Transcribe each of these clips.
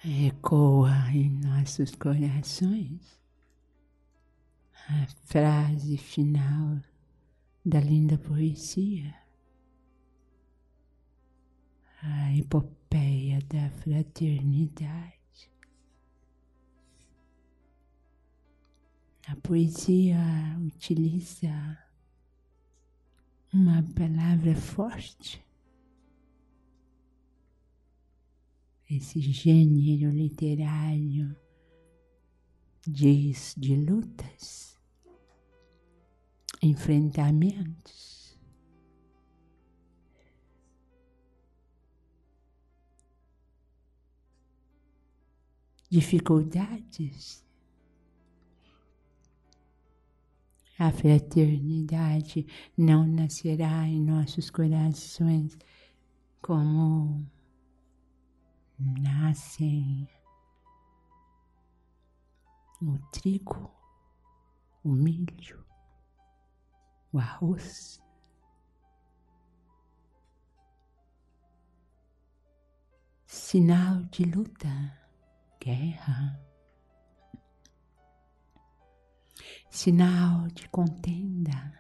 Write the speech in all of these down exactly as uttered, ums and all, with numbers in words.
Ecoa em nossos corações a frase final da linda poesia, a epopeia da fraternidade. A poesia utiliza uma palavra forte. Esse gênero literário diz de lutas, enfrentamentos, dificuldades. A fraternidade não nascerá em nossos corações como nascem o trigo, o milho, o arroz. Sinal de luta, guerra. Sinal de contenda.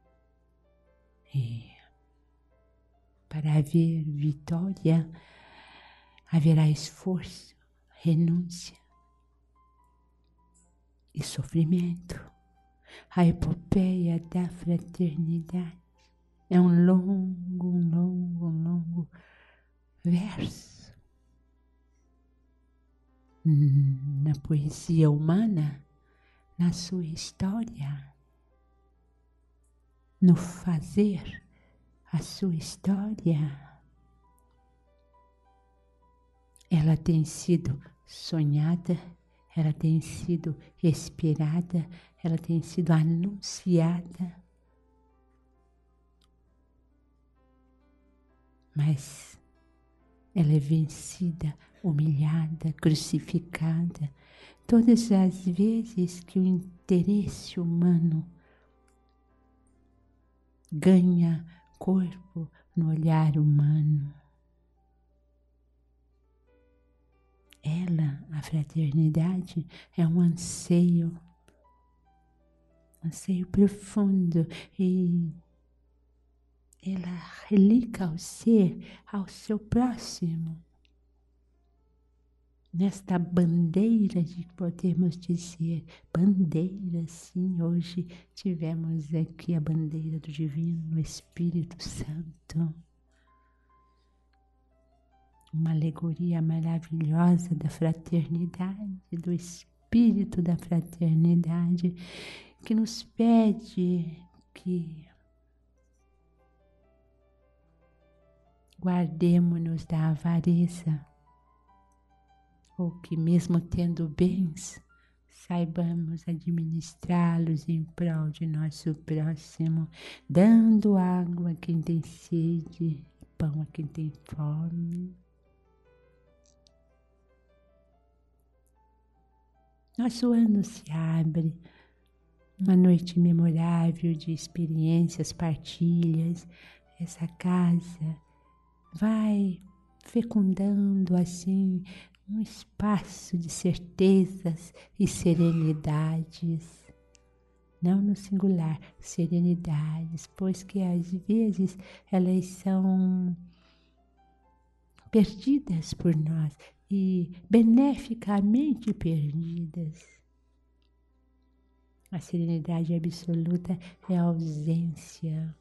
E para haver vitória, haverá esforço, renúncia e sofrimento. A epopeia da fraternidade é um longo, um longo, um longo verso. Na poesia humana, na sua história, no fazer a sua história, ela tem sido sonhada, ela tem sido esperada, ela tem sido anunciada, mas ela é vencida, humilhada, crucificada. Todas as vezes que o interesse humano ganha corpo no olhar humano, ela, a fraternidade, é um anseio, anseio profundo, e ela religa ao ser, ao seu próximo. Nesta bandeira de podemos dizer, bandeira, sim, hoje tivemos aqui a bandeira do Divino Espírito Santo. Uma alegoria maravilhosa da fraternidade, do Espírito da fraternidade, que nos pede que guardemo-nos da avareza, ou que mesmo tendo bens, saibamos administrá-los em prol de nosso próximo, dando água a quem tem sede, pão a quem tem fome. Nosso ano se abre, uma noite memorável de experiências, partilhas. Essa casa vai fecundando assim um espaço de certezas e serenidades, não no singular, serenidades, pois que às vezes elas são perdidas por nós e beneficamente perdidas. A serenidade absoluta é a ausência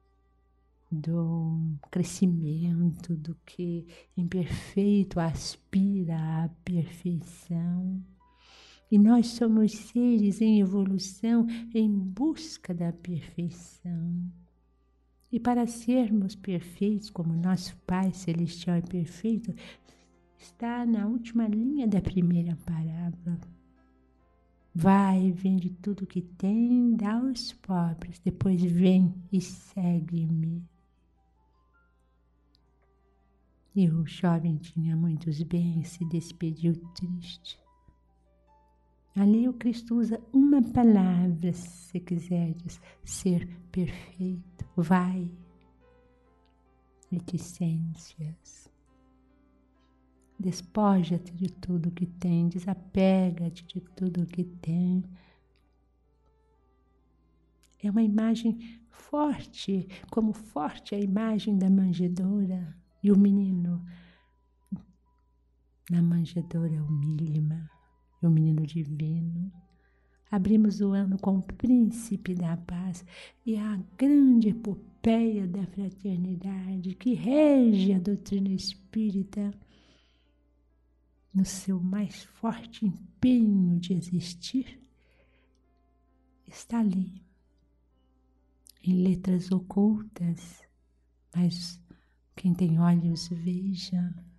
do crescimento, do que imperfeito aspira à perfeição. E nós somos seres em evolução, em busca da perfeição. E para sermos perfeitos, como nosso Pai Celestial é perfeito, está na última linha da primeira parábola. Vai, vende tudo que tem, dá aos pobres, depois vem e segue-me. E o jovem tinha muitos bens, se despediu triste. Ali o Cristo usa uma palavra, se quiseres ser perfeito. Vai, reticências. Despoja-te de tudo que tem, desapega-te de tudo que tem. É uma imagem forte, como forte é a imagem da manjedoura e o menino na manjedoura humílima, o menino divino. Abrimos o ano com o príncipe da paz e a grande epopeia da fraternidade que rege a doutrina espírita no seu mais forte empenho de existir, está ali, em letras ocultas, mas quem tem olhos veja.